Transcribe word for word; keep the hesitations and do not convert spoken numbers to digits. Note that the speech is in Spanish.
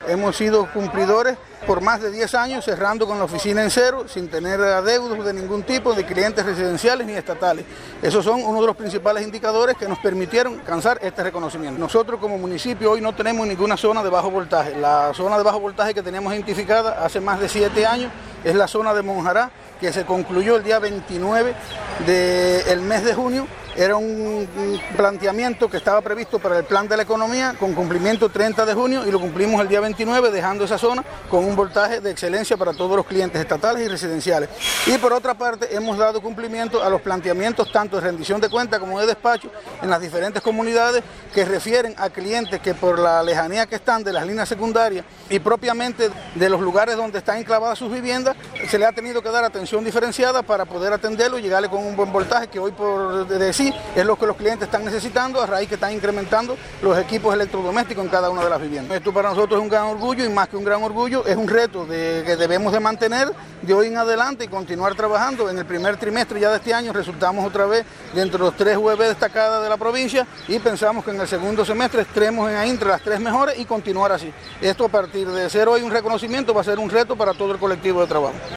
Hemos sido cumplidores por más de diez años, cerrando con la oficina en cero, sin tener adeudos de ningún tipo, de clientes residenciales ni estatales. Esos son uno de los principales indicadores que nos permitieron alcanzar este reconocimiento. Nosotros como municipio hoy no tenemos ninguna zona de bajo voltaje. La zona de bajo voltaje que teníamos identificada hace más de siete años es la zona de Monjará, que se concluyó el día veintinueve del mes de junio. Era un planteamiento que estaba previsto para el plan de la economía con cumplimiento treinta de junio y lo cumplimos el día veintinueve, dejando esa zona con un voltaje de excelencia para todos los clientes estatales y residenciales. Y por otra parte hemos dado cumplimiento a los planteamientos tanto de rendición de cuenta como de despacho en las diferentes comunidades que refieren a clientes que por la lejanía que están de las líneas secundarias y propiamente de los lugares donde están enclavadas sus viviendas, se le ha tenido que dar atención diferenciada para poder atenderlo y llegarle con un buen voltaje que hoy por decir es lo que los clientes están necesitando a raíz que están incrementando los equipos electrodomésticos en cada una de las viviendas. Esto para nosotros es un gran orgullo y más que un gran orgullo es un reto de, que debemos de mantener de hoy en adelante y continuar trabajando. En el primer trimestre ya de este año resultamos otra vez dentro de los tres U E B destacadas de la provincia y pensamos que en el segundo semestre estaremos en ahí entre las tres mejores y continuar así. Esto a partir de ser hoy un reconocimiento va a ser un reto para todo el colectivo de trabajo.